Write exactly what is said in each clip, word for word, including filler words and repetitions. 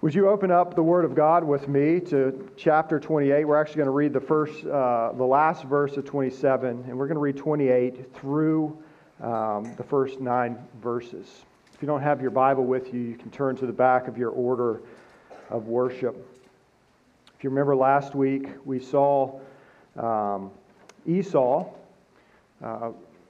Would you open up the Word of God with me to chapter twenty-eight? We're actually going to read the first, uh, the last verse of twenty-seven, and we're going to read twenty-eight through um, the first nine verses. If you don't have your Bible with you, you can turn to the back of your order of worship. If you remember last week, we saw um, Esau uh,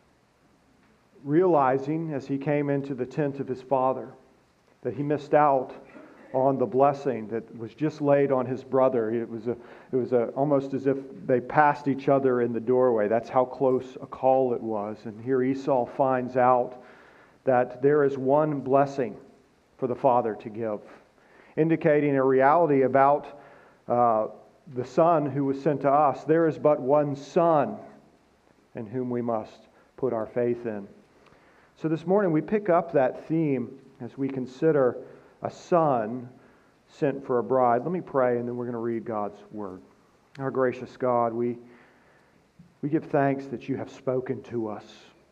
realizing as he came into the tent of his father that he missed out on the blessing that was just laid on his brother. It was a, it was a, almost as if they passed each other in the doorway. That's how close a call it was. And here Esau finds out that there is one blessing for the father to give, indicating a reality about uh, the son who was sent to us. There is but one son in whom we must put our faith in. So this morning we pick up that theme as we consider a son sent for a bride. Let me pray, and then we're going to read God's Word. Our gracious God, we, we give thanks that you have spoken to us,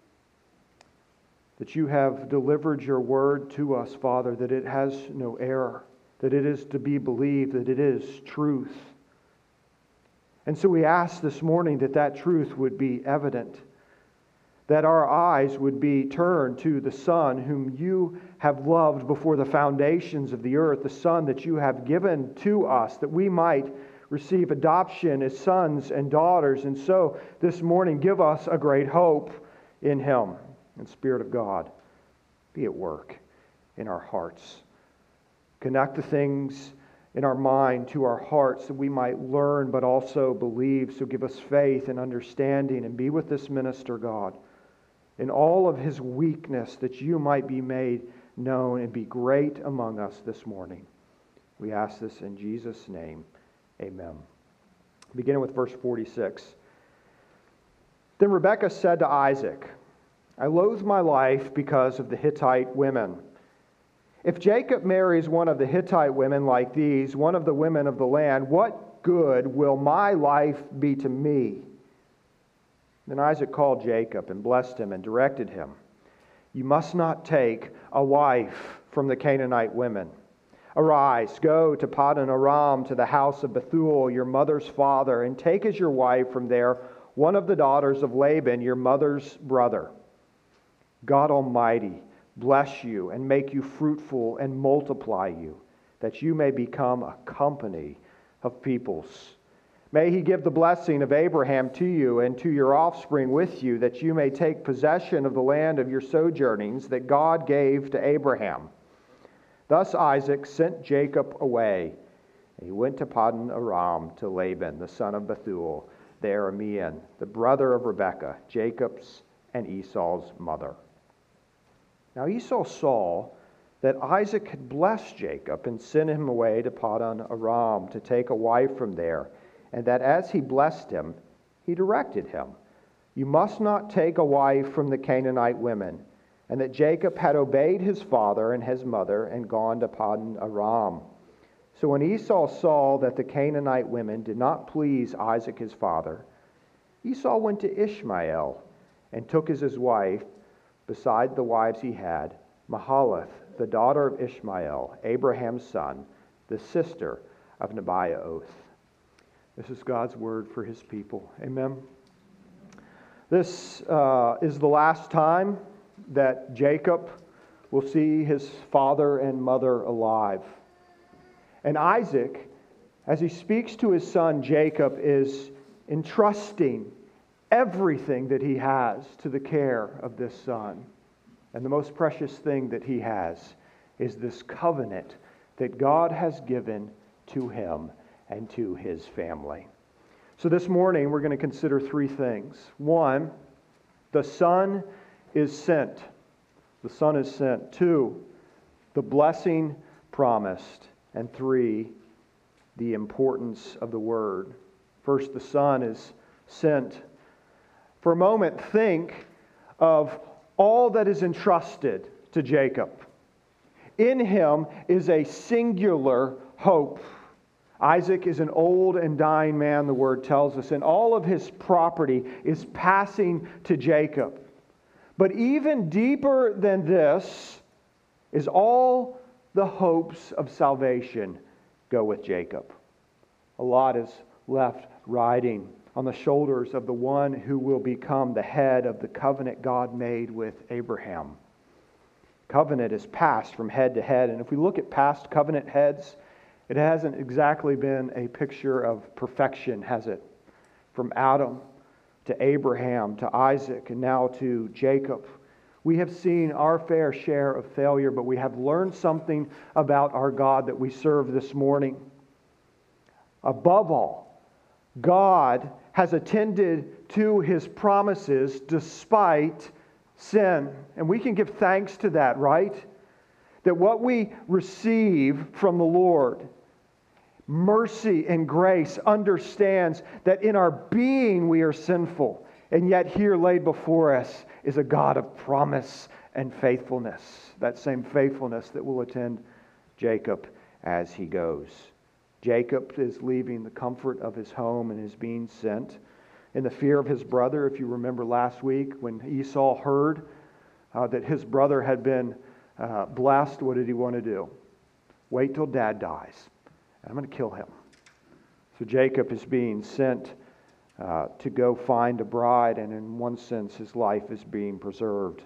that you have delivered your Word to us, Father, that it has no error, that it is to be believed, that it is truth. And so we ask this morning that that truth would be evident, that our eyes would be turned to the Son whom you have loved before the foundations of the earth, the Son that you have given to us, that we might receive adoption as sons and daughters. And so this morning, give us a great hope in Him. And Spirit of God, be at work in our hearts. Connect the things in our mind to our hearts that we might learn but also believe. So give us faith and understanding, and be with this minister, God, in all of his weakness, that you might be made known and be great among us this morning. We ask this in Jesus' name. Amen. Beginning with verse forty-six. Then Rebekah said to Isaac, I loathe my life because of the Hittite women. If Jacob marries one of the Hittite women like these, one of the women of the land, what good will my life be to me? Then Isaac called Jacob and blessed him and directed him, you must not take a wife from the Canaanite women. Arise, go to Paddan Aram, to the house of Bethuel, your mother's father, and take as your wife from there one of the daughters of Laban, your mother's brother. God Almighty bless you and make you fruitful and multiply you, that you may become a company of peoples. May He give the blessing of Abraham to you and to your offspring with you, that you may take possession of the land of your sojournings that God gave to Abraham. Thus Isaac sent Jacob away, and he went to Paddan Aram to Laban, the son of Bethuel, the Aramean, the brother of Rebekah, Jacob's and Esau's mother. Now Esau saw that Isaac had blessed Jacob and sent him away to Paddan Aram to take a wife from there, and that as he blessed him, he directed him, you must not take a wife from the Canaanite women, and that Jacob had obeyed his father and his mother and gone to Paddan Aram. So when Esau saw that the Canaanite women did not please Isaac his father, Esau went to Ishmael and took as his wife, beside the wives he had, Mahalath, the daughter of Ishmael, Abraham's son, the sister of Nebaioth. This is God's word for His people. Amen. This uh, is the last time that Jacob will see his father and mother alive. And Isaac, as he speaks to his son Jacob, is entrusting everything that he has to the care of this son. And the most precious thing that he has is this covenant that God has given to him and to his family. So this morning we're going to consider three things. One, the Son is sent. The Son is sent. Two, the blessing promised. And three, the importance of the Word. First, the Son is sent. For a moment, think of all that is entrusted to Jacob. In him is a singular hope. Isaac is an old and dying man, the Word tells us, and all of his property is passing to Jacob. But even deeper than this is all the hopes of salvation go with Jacob. A lot is left riding on the shoulders of the one who will become the head of the covenant God made with Abraham. Covenant is passed from head to head, and if we look at past covenant heads, it hasn't exactly been a picture of perfection, has it? From Adam to Abraham to Isaac and now to Jacob. We have seen our fair share of failure, but we have learned something about our God that we serve this morning. Above all, God has attended to His promises despite sin. And we can give thanks to that, right? That what we receive from the Lord, mercy and grace, understands that in our being we are sinful, and yet here laid before us is a God of promise and faithfulness. That same faithfulness that will attend Jacob as he goes. Jacob is leaving the comfort of his home and is being sent in the fear of his brother. If you remember last week when Esau heard uh, that his brother had been uh, blessed, what did he want to do? Wait till dad dies. I'm going to kill him. So Jacob is being sent uh, to go find a bride, and in one sense his life is being preserved.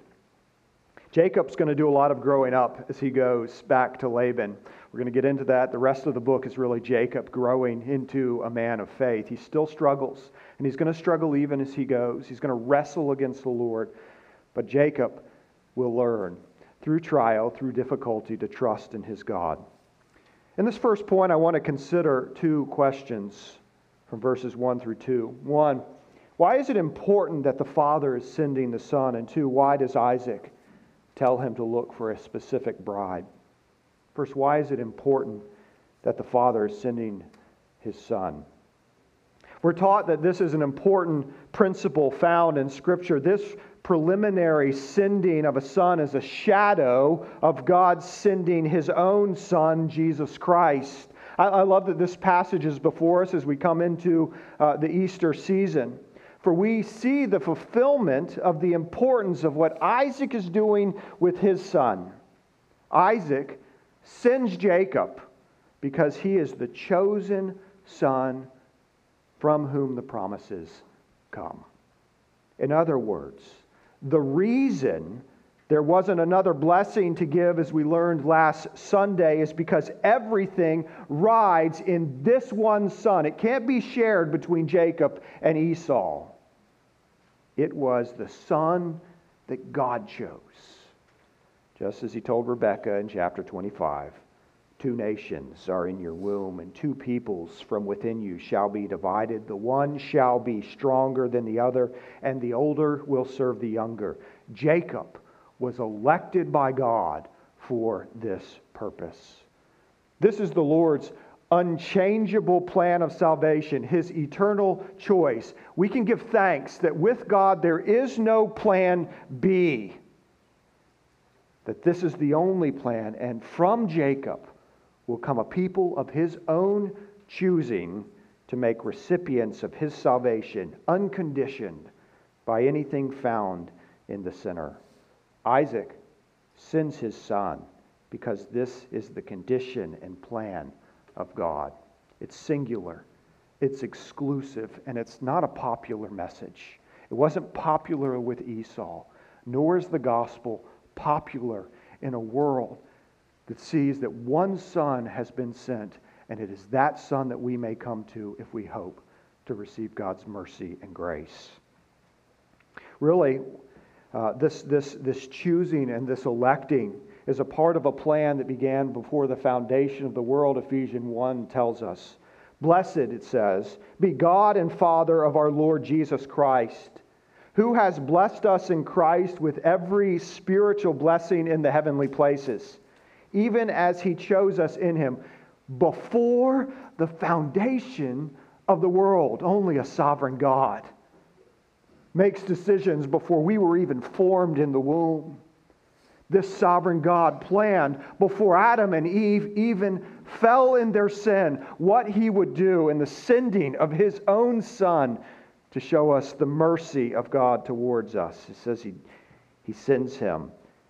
Jacob's going to do a lot of growing up as he goes back to Laban. We're going to get into that. The rest of the book is really Jacob growing into a man of faith. He still struggles, and he's going to struggle even as he goes. He's going to wrestle against the Lord. But Jacob will learn through trial, through difficulty, to trust in his God. In this first point, I want to consider two questions from verses one through two. One, why is it important that the father is sending the son? And two, why does Isaac tell him to look for a specific bride? First, why is it important that the father is sending his son? We're taught that this is an important principle found in Scripture. This preliminary sending of a son is a shadow of God sending His own Son, Jesus Christ. I, I love that this passage is before us as we come into uh, the Easter season. For we see the fulfillment of the importance of what Isaac is doing with his son. Isaac sends Jacob because he is the chosen son from whom the promises come. In other words, the reason there wasn't another blessing to give, as we learned last Sunday, is because everything rides in this one son. It can't be shared between Jacob and Esau. It was the son that God chose. Just as He told Rebekah in chapter twenty-five, two nations are in your womb, and two peoples from within you shall be divided. The one shall be stronger than the other, and the older will serve the younger. Jacob was elected by God for this purpose. This is the Lord's unchangeable plan of salvation, His eternal choice. We can give thanks that with God there is no plan B. That this is the only plan, and from Jacob will come a people of His own choosing to make recipients of His salvation, unconditioned by anything found in the sinner. Isaac sends his son because this is the condition and plan of God. It's singular, it's exclusive, and it's not a popular message. It wasn't popular with Esau, nor is the gospel popular in a world that sees that one son has been sent, and it is that son that we may come to if we hope to receive God's mercy and grace. Really, uh, this, this, this choosing and this electing is a part of a plan that began before the foundation of the world, Ephesians one tells us. Blessed, it says, be God and Father of our Lord Jesus Christ, who has blessed us in Christ with every spiritual blessing in the heavenly places, even as He chose us in Him before the foundation of the world. Only a sovereign God makes decisions before we were even formed in the womb. This sovereign God planned before Adam and Eve even fell in their sin what He would do in the sending of His own Son to show us the mercy of God towards us. It says He, he sends Him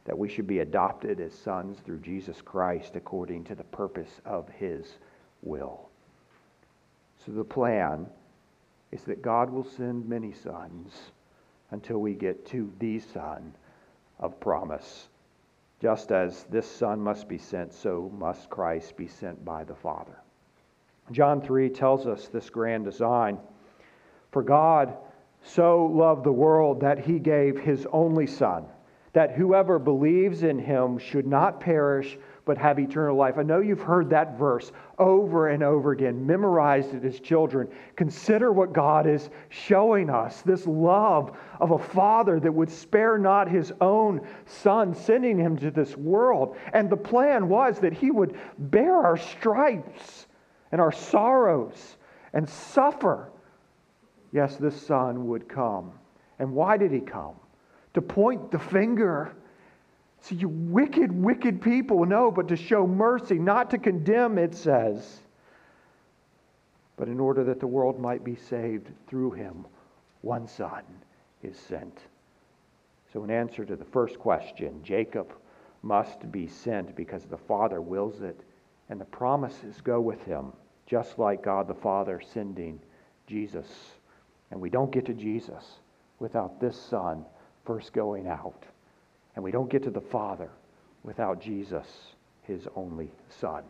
that we should be adopted as sons through Jesus Christ according to the purpose of his will. So the plan is that God will send many sons until we get to the Son of promise. Just as this Son must be sent, so must Christ be sent by the Father. John three tells us this grand design. For God so loved the world that he gave his only Son, that whoever believes in him should not perish, but have eternal life. I know you've heard that verse over and over again, memorized it as children. Consider what God is showing us, this love of a Father that would spare not his own Son, sending him to this world. And the plan was that he would bear our stripes and our sorrows and suffer. Yes, this Son would come. And why did he come? To point the finger. So you wicked, wicked people, no, but to show mercy, not to condemn, it says, but in order that the world might be saved through him, one Son is sent. So in answer to the first question, Jacob must be sent because the Father wills it, and the promises go with him, just like God the Father sending Jesus. And we don't get to Jesus without this Son first going out. And we don't get to the Father without Jesus, his only Son.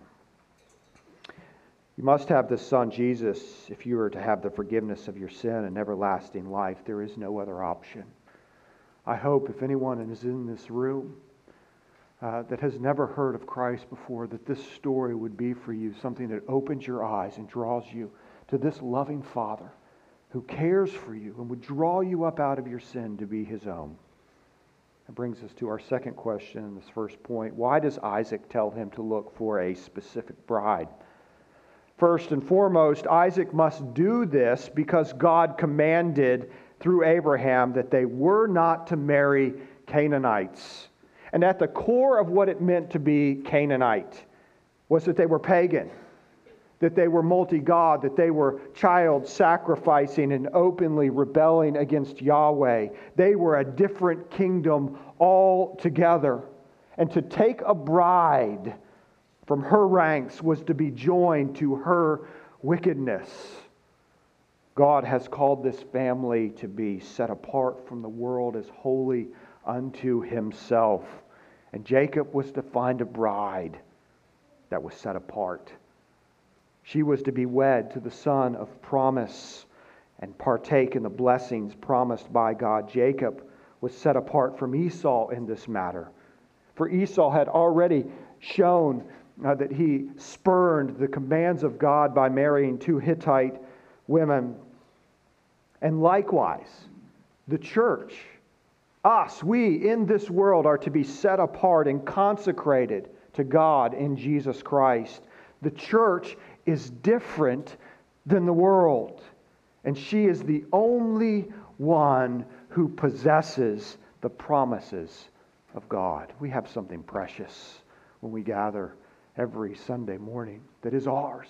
You must have the Son, Jesus, if you are to have the forgiveness of your sin and everlasting life. There is no other option. I hope if anyone is in this room uh, that has never heard of Christ before, that this story would be for you something that opens your eyes and draws you to this loving Father who cares for you and would draw you up out of your sin to be his own. That brings us to our second question in this first point. Why does Isaac tell him to look for a specific bride? First and foremost, Isaac must do this because God commanded through Abraham that they were not to marry Canaanites. And at the core of what it meant to be Canaanite was that they were pagan, that they were multi-God, that they were child sacrificing and openly rebelling against Yahweh. They were a different kingdom altogether. And to take a bride from her ranks was to be joined to her wickedness. God has called this family to be set apart from the world as holy unto himself. And Jacob was to find a bride that was set apart. She was to be wed to the son of promise and partake in the blessings promised by God. Jacob was set apart from Esau in this matter. For Esau had already shown uh, that he spurned the commands of God by marrying two Hittite women. And likewise, the church, us, we in this world are to be set apart and consecrated to God in Jesus Christ. The church is different than the world. And she is the only one who possesses the promises of God. We have something precious when we gather every Sunday morning that is ours.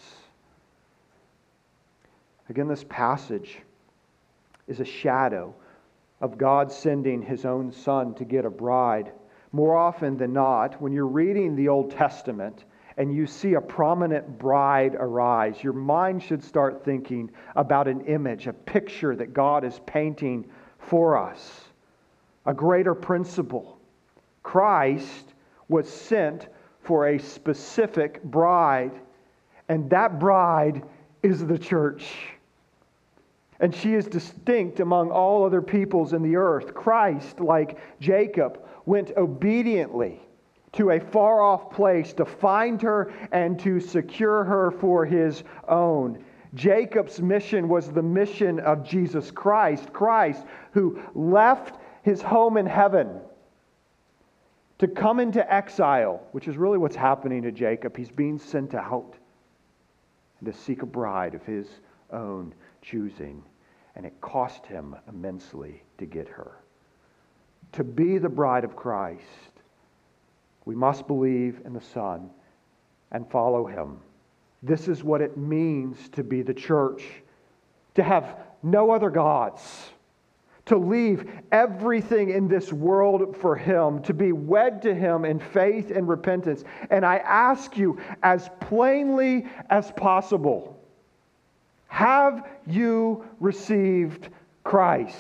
Again, this passage is a shadow of God sending his own Son to get a bride. More often than not, when you're reading the Old Testament and you see a prominent bride arise, your mind should start thinking about an image, a picture that God is painting for us. A greater principle. Christ was sent for a specific bride, and that bride is the church. And she is distinct among all other peoples in the earth. Christ, like Jacob, went obediently to a far-off place to find her and to secure her for his own. Jacob's mission was the mission of Jesus Christ. Christ, who left his home in heaven to come into exile, which is really what's happening to Jacob. He's being sent out to seek a bride of his own choosing. And it cost him immensely to get her. To be the bride of Christ, we must believe in the Son and follow him. This is what it means to be the church. To have no other gods. to leave everything in this world for Him, to be wed to Him in faith and repentance. And I ask you as plainly as possible, have you received Christ?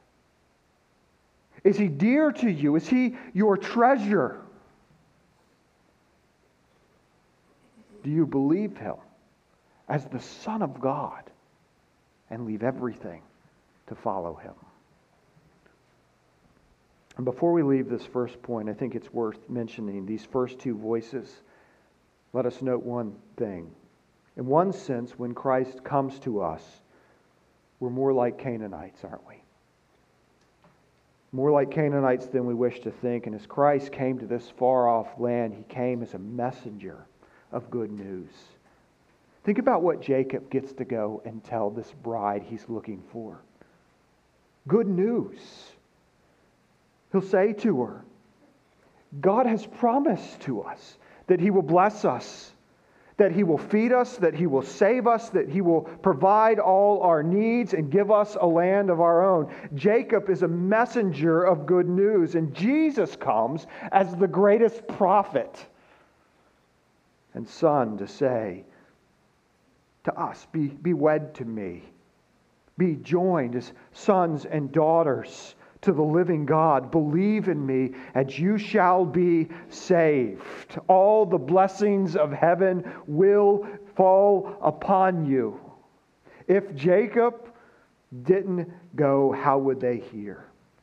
Is He dear to you? Is He your treasure? Do you believe Him as the Son of God and leave everything to follow Him? And before we leave this first point, I think it's worth mentioning these first two voices. Let us note one thing. In one sense, when Christ comes to us, we're more like Canaanites, aren't we? More like Canaanites than we wish to think. And as Christ came to this far-off land, He came as a messenger of good news. Think about what Jacob gets to go and tell this bride he's looking for. Good news. He'll say to her, God has promised to us that He will bless us, that He will feed us, that He will save us, that He will provide all our needs and give us a land of our own. Jacob is a messenger of good news, and Jesus comes as the greatest prophet and son to say to us, be, be wed to me. Be joined as sons and daughters to the living God. Believe in me, and you shall be saved. All the blessings of heaven will fall upon you. If Jacob didn't go, how would they hear?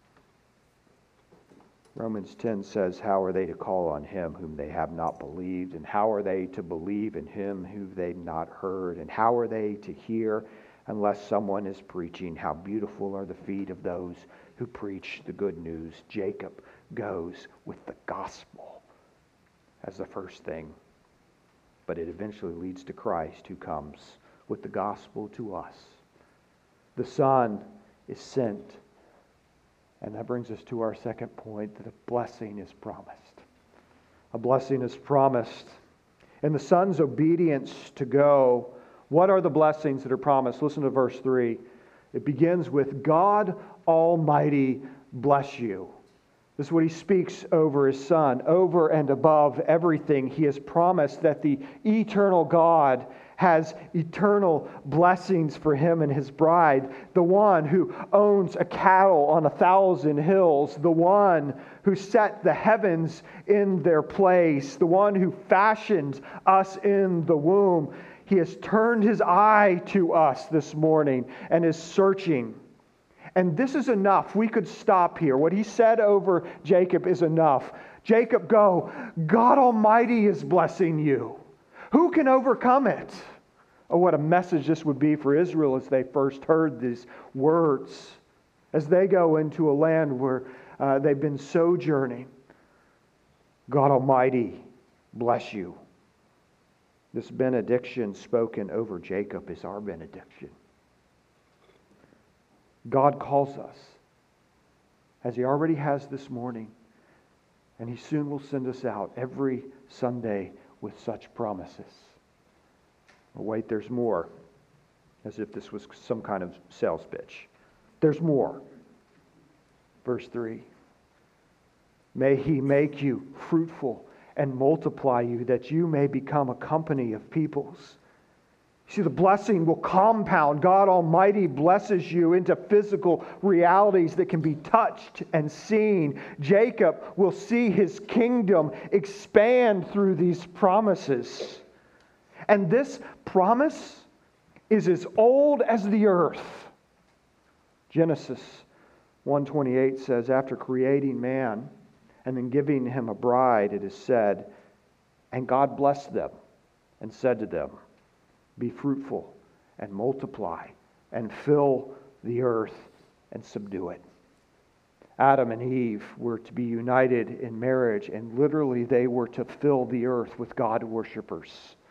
Romans ten says, how are they to call on Him whom they have not believed? And how are they to believe in Him whom they've not heard? And how are they to hear unless someone is preaching? How beautiful are the feet of those who preach the good news. Jacob goes with the gospel as the first thing. But it eventually leads to Christ, who comes with the gospel to us. The Son is sent. And that brings us to our second point, that a blessing is promised. A blessing is promised. In the Son's obedience to go, what are the blessings that are promised? Listen to verse three. It begins with, God Almighty bless you. This is what He speaks over His Son. Over and above everything, He has promised that the eternal God has eternal blessings for Him and His bride. The one who owns a cattle on a thousand hills. The one who set the heavens in their place. The one who fashioned us in the womb. He has turned His eye to us this morning and is searching. And this is enough. We could stop here. What He said over Jacob is enough. Jacob, go. God Almighty is blessing you. Who can overcome it? Oh, what a message this would be for Israel as they first heard these words. As they go into a land where uh, they've been sojourning. God Almighty bless you. This benediction spoken over Jacob is our benediction. God calls us, as He already has this morning, and He soon will send us out every Sunday with such promises. Oh, wait, there's more. As if this was some kind of sales pitch. There's more. Verse three. May He make you fruitful and multiply you, that you may become a company of peoples. See, the blessing will compound. God Almighty blesses you into physical realities that can be touched and seen. Jacob will see his kingdom expand through these promises. And this promise is as old as the earth. Genesis one twenty-eight says, after creating man and then giving him a bride, it is said, and God blessed them and said to them, be fruitful and multiply and fill the earth and subdue it. Adam and Eve were to be united in marriage, and literally they were to fill the earth with God worshipers.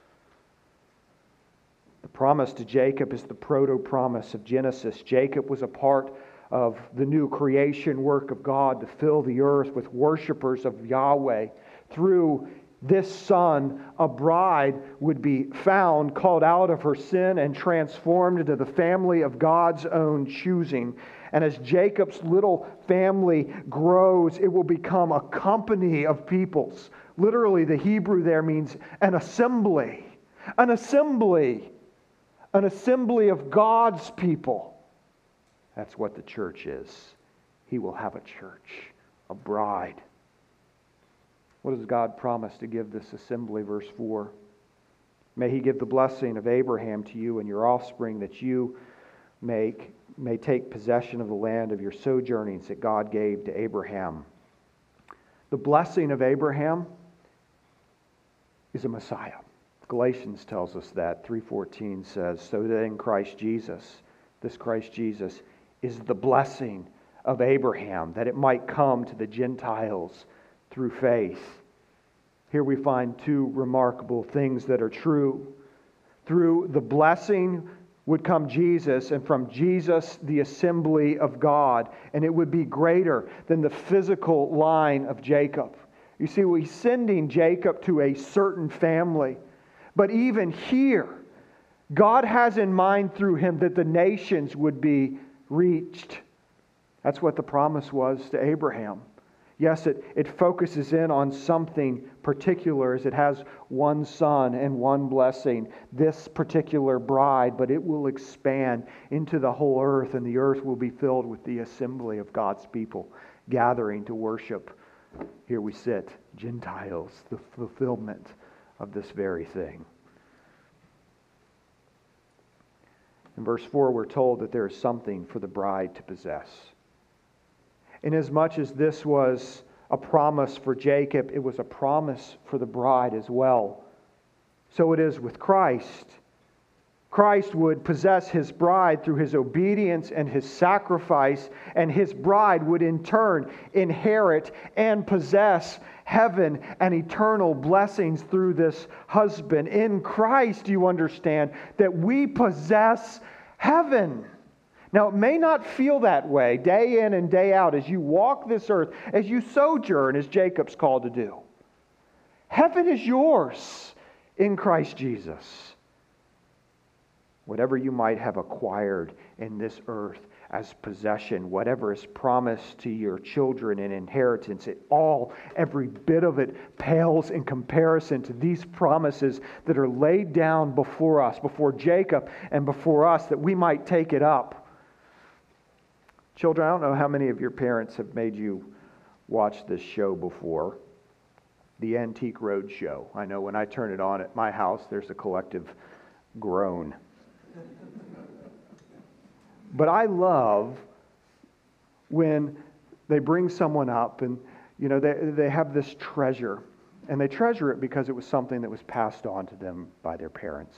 The promise to Jacob is the proto-promise of Genesis. Jacob was a part of the new creation work of God to fill the earth with worshipers of Yahweh through this son, a bride, would be found, called out of her sin, and transformed into the family of God's own choosing. And as Jacob's little family grows, it will become a company of peoples. Literally, the Hebrew there means an assembly. An assembly. An assembly of God's people. That's what the church is. He will have a church, a bride. What does God promise to give this assembly? Verse four. May He give the blessing of Abraham to you and your offspring, that you make, may take possession of the land of your sojournings that God gave to Abraham. The blessing of Abraham is a Messiah. Galatians tells us that. three fourteen says, so that in Christ Jesus, this Christ Jesus, is the blessing of Abraham, that it might come to the Gentiles through faith. Here we find two remarkable things that are true. Through the blessing would come Jesus, and from Jesus the assembly of God, and it would be greater than the physical line of Jacob. You see, he's sending Jacob to a certain family, but even here, God has in mind through him that the nations would be reached. That's what the promise was to Abraham. Yes, it, it focuses in on something particular as it has one son and one blessing, this particular bride, but it will expand into the whole earth, and the earth will be filled with the assembly of God's people gathering to worship. Here we sit, Gentiles, the fulfillment of this very thing. In verse four, we're told that there is something for the bride to possess. Inasmuch as this was a promise for Jacob, it was a promise for the bride as well. So it is with Christ. Christ would possess His bride through His obedience and His sacrifice, and His bride would in turn inherit and possess heaven and eternal blessings through this husband. In Christ, you understand that we possess heaven. Now, it may not feel that way day in and day out as you walk this earth, as you sojourn, as Jacob's called to do. Heaven is yours in Christ Jesus. Whatever you might have acquired in this earth as possession, whatever is promised to your children in inheritance, it all, every bit of it, pales in comparison to these promises that are laid down before us, before Jacob and before us, that we might take it up. Children, I don't know how many of your parents have made you watch this show before, the Antique Roadshow. I know when I turn it on at my house, there's a collective groan. But I love when they bring someone up and, you know, they, they have this treasure, and they treasure it because it was something that was passed on to them by their parents.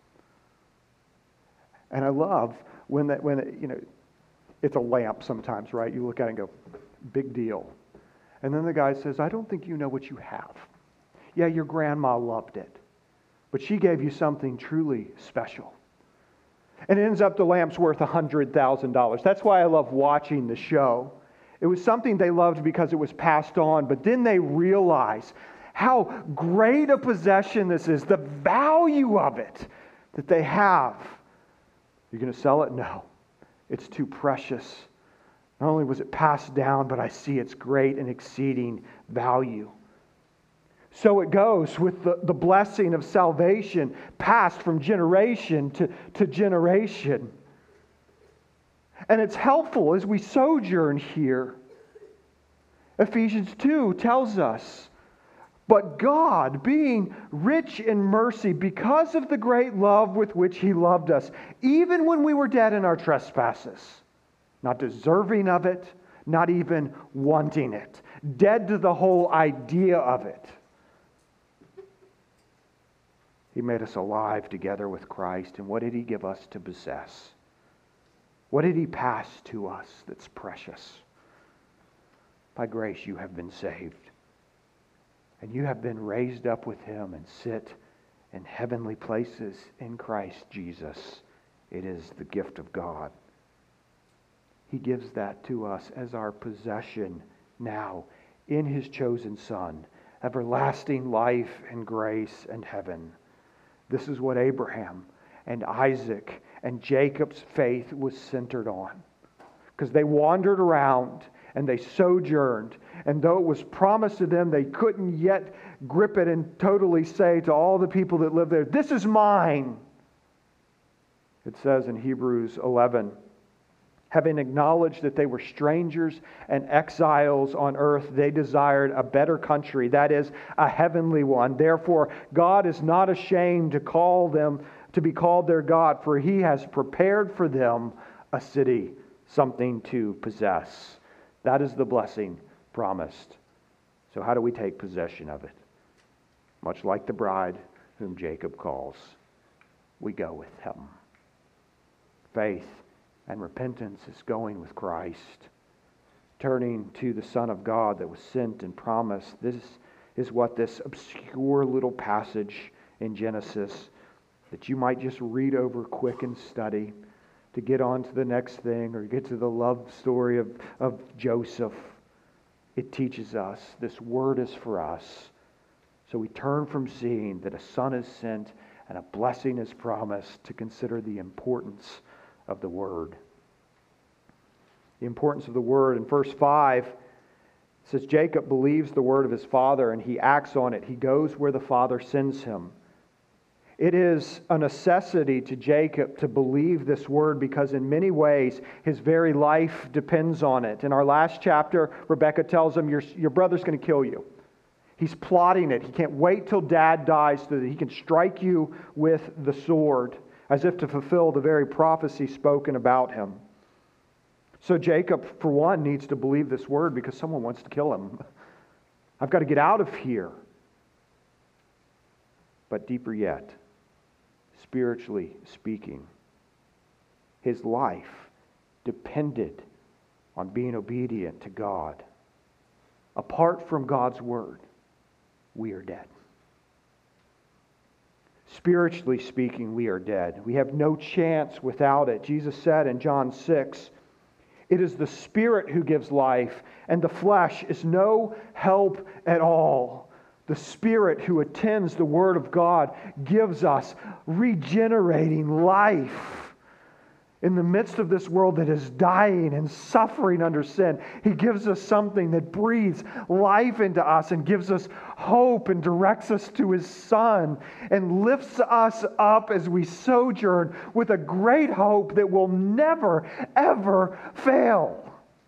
And I love when that, when it, you know, it's a lamp sometimes, right? You look at it and go, big deal. And then the guy says, I don't think you know what you have. Yeah, your grandma loved it, but she gave you something truly special. And it ends up the lamp's worth one hundred thousand dollars. That's why I love watching the show. It was something they loved because it was passed on, but then they realize how great a possession this is, the value of it that they have. You're going to sell it? No. It's too precious. Not only was it passed down, but I see its great and exceeding value. So it goes with the, the blessing of salvation passed from generation to, to generation. And it's helpful as we sojourn here. Ephesians two tells us, but God, being rich in mercy, because of the great love with which He loved us, even when we were dead in our trespasses, not deserving of it, not even wanting it, dead to the whole idea of it, He made us alive together with Christ. And what did He give us to possess? What did He pass to us that's precious? By grace you have been saved. And you have been raised up with Him and sit in heavenly places in Christ Jesus. It is the gift of God. He gives that to us as our possession now in His chosen Son, everlasting life and grace and heaven. This is what Abraham and Isaac and Jacob's faith was centered on. Because they wandered around and they sojourned. And though it was promised to them, they couldn't yet grip it and totally say to all the people that live there, "This is mine." It says in Hebrews eleven, having acknowledged that they were strangers and exiles on earth, they desired a better country, that is, a heavenly one. Therefore, God is not ashamed to call them, to be called their God, for He has prepared for them a city, something to possess. That is the blessing promised. So how do we take possession of it? Much like the bride whom Jacob calls, we go with Him. Faith and repentance is going with Christ, turning to the Son of God that was sent and promised. This is what this obscure little passage in Genesis that you might just read over quick and study to get on to the next thing or get to the love story of, of Joseph. It teaches us this word is for us. So we turn from seeing that a son is sent and a blessing is promised to consider the importance of the word. The importance of the word. In verse five, it says, Jacob believes the word of his father and he acts on it. He goes where the father sends him. It is a necessity to Jacob to believe this word because in many ways his very life depends on it. In our last chapter, Rebekah tells him, your, your brother's going to kill you. He's plotting it. He can't wait till dad dies so that he can strike you with the sword, as if to fulfill the very prophecy spoken about him. So Jacob, for one, needs to believe this word because someone wants to kill him. I've got to get out of here. But deeper yet, spiritually speaking, his life depended on being obedient to God. Apart from God's word, we are dead. Spiritually speaking, we are dead. We have no chance without it. Jesus said in John six, it is the Spirit who gives life, and the flesh is no help at all. The Spirit who attends the Word of God gives us regenerating life. In the midst of this world that is dying and suffering under sin, He gives us something that breathes life into us and gives us hope and directs us to His Son and lifts us up as we sojourn with a great hope that will never, ever fail.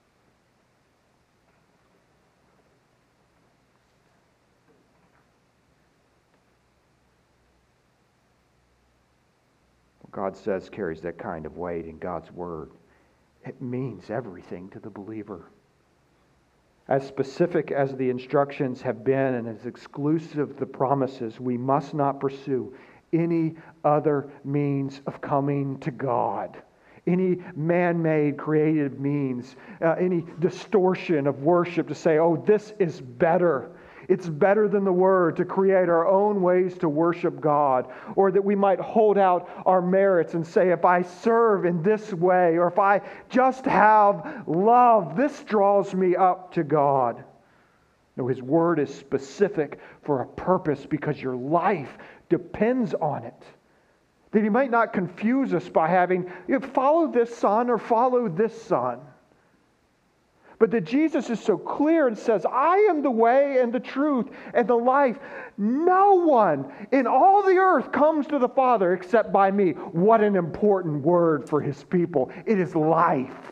God says carries that kind of weight in God's Word. It means everything to the believer. As specific as the instructions have been and as exclusive the promises, we must not pursue any other means of coming to God. Any man-made created means, uh, any distortion of worship to say, oh, this is better. It's better than the Word to create our own ways to worship God, or that we might hold out our merits and say, if I serve in this way, or if I just have love, this draws me up to God. No, His Word is specific for a purpose because your life depends on it. That He might not confuse us by having, you know, follow this son or follow this son. But that Jesus is so clear and says, I am the way and the truth and the life. No one in all the earth comes to the Father except by me. What an important word for His people. It is life.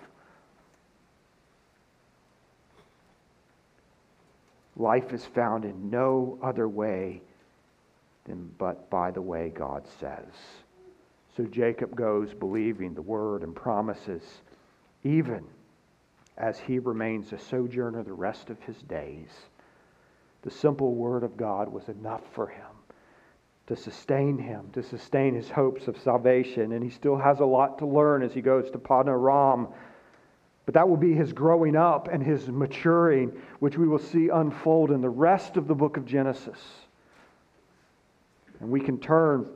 Life is found in no other way than but by the way God says. So Jacob goes believing the word and promises, even as he remains a sojourner the rest of his days. The simple word of God was enough for him to sustain him, to sustain his hopes of salvation. And he still has a lot to learn as he goes to Paddan Aram. But that will be his growing up and his maturing, which we will see unfold in the rest of the book of Genesis. And we can turn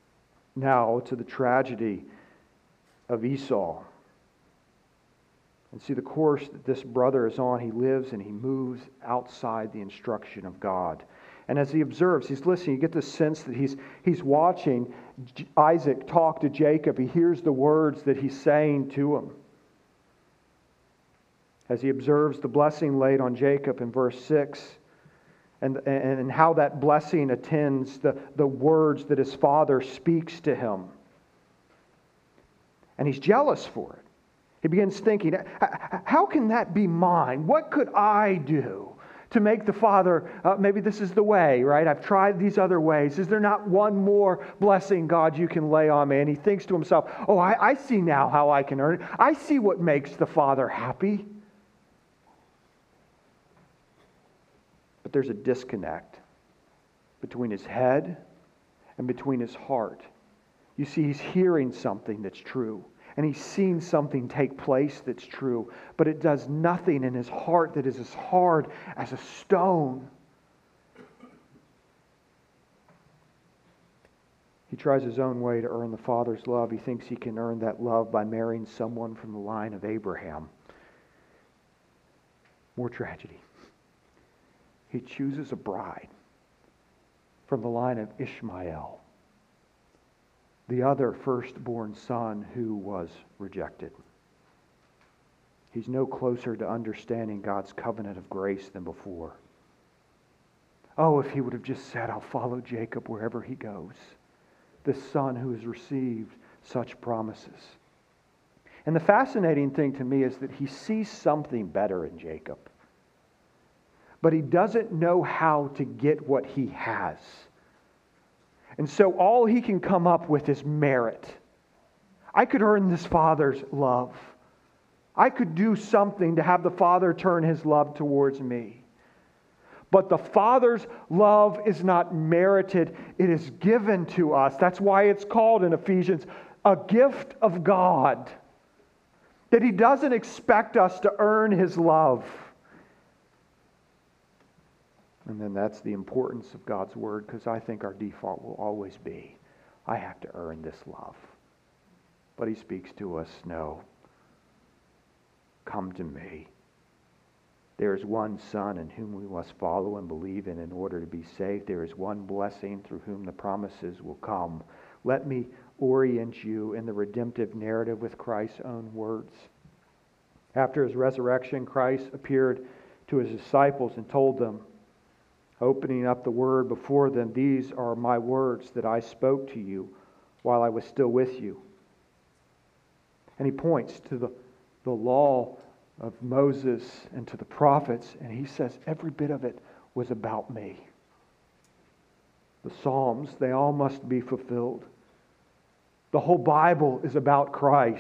now to the tragedy of Esau. And see the course that this brother is on. He lives and he moves outside the instruction of God. And as he observes, he's listening, you get this sense that he's, he's watching Isaac talk to Jacob. He hears the words that he's saying to him. As he observes the blessing laid on Jacob in verse six, and, and, and how that blessing attends the, the words that his father speaks to him. And he's jealous for it. He begins thinking, how can that be mine? What could I do to make the Father, uh, maybe this is the way, right? I've tried these other ways. Is there not one more blessing, God, you can lay on me? And he thinks to himself, oh, I, I see now how I can earn it. I see what makes the Father happy. But there's a disconnect between his head and between his heart. You see, he's hearing something that's true. And he's seen something take place that's true. But it does nothing in his heart that is as hard as a stone. He tries his own way to earn the Father's love. He thinks he can earn that love by marrying someone from the line of Abraham. More tragedy. He chooses a bride from the line of Ishmael, the other firstborn son who was rejected. He's no closer to understanding God's covenant of grace than before. Oh, if he would have just said, I'll follow Jacob wherever he goes. This son who has received such promises. And the fascinating thing to me is that he sees something better in Jacob. But he doesn't know how to get what he has. And so all he can come up with is merit. I could earn this father's love. I could do something to have the Father turn his love towards me. But the Father's love is not merited. It is given to us. That's why it's called in Ephesians a gift of God. That he doesn't expect us to earn his love. And then that's the importance of God's Word, because I think our default will always be, I have to earn this love. But he speaks to us, no. Come to me. There is one Son in whom we must follow and believe in in order to be saved. There is one blessing through whom the promises will come. Let me orient you in the redemptive narrative with Christ's own words. After his resurrection, Christ appeared to his disciples and told them, opening up the Word before them, these are my words that I spoke to you while I was still with you. And he points to the, the law of Moses and to the prophets, and he says every bit of it was about me. The Psalms, they all must be fulfilled. The whole Bible is about Christ.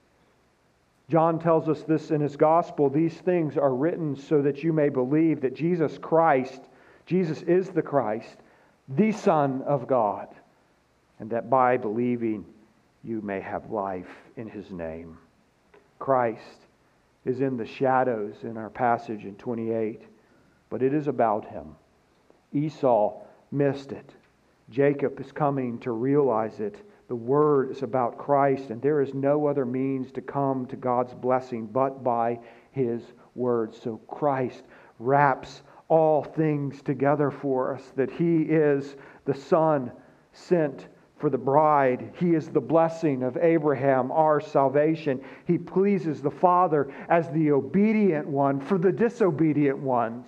John tells us this in his gospel. These things are written so that you may believe that Jesus Christ, Jesus is the Christ, the Son of God, and that by believing you may have life in his name. Christ is in the shadows in our passage in twenty-eight, but it is about him. Esau missed it. Jacob is coming to realize it. The Word is about Christ, and there is no other means to come to God's blessing but by his Word. So Christ wraps all things together for us, that he is the Son sent for the bride. He is the blessing of Abraham, our salvation. He pleases the Father as the obedient one for the disobedient ones.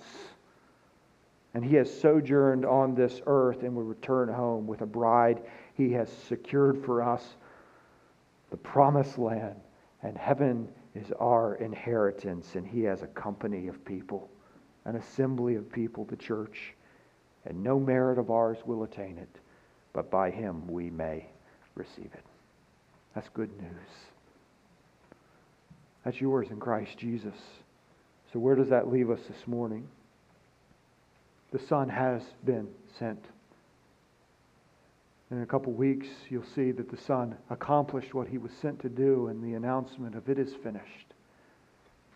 And he has sojourned on this earth and will return home with a bride. He has secured for us the promised land, and heaven is our inheritance, and he has a company of people, an assembly of people, the church, and no merit of ours will attain it, but by him we may receive it. That's good news. That's yours in Christ Jesus. So where does that leave us this morning? The Son has been sent. In a couple weeks, you'll see that the Son accomplished what he was sent to do in the announcement of it is finished.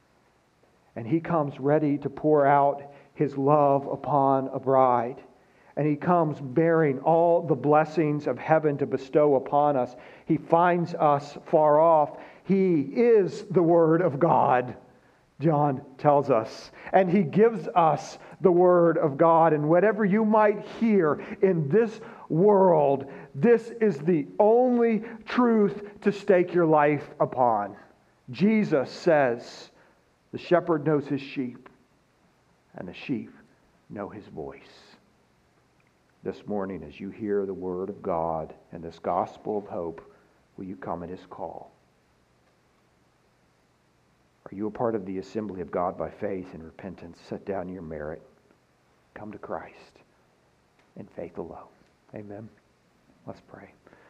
And he comes ready to pour out his love upon a bride. And he comes bearing all the blessings of heaven to bestow upon us. He finds us far off. He is the Word of God, John tells us. And he gives us the Word of God. And whatever you might hear in this world, this is the only truth to stake your life upon. Jesus says, the shepherd knows his sheep, and the sheep know his voice. This morning, as you hear the Word of God and this gospel of hope, will you come at his call? Are you a part of the assembly of God by faith and repentance? Set down your merit. Come to Christ in faith alone. Amen. Let's pray.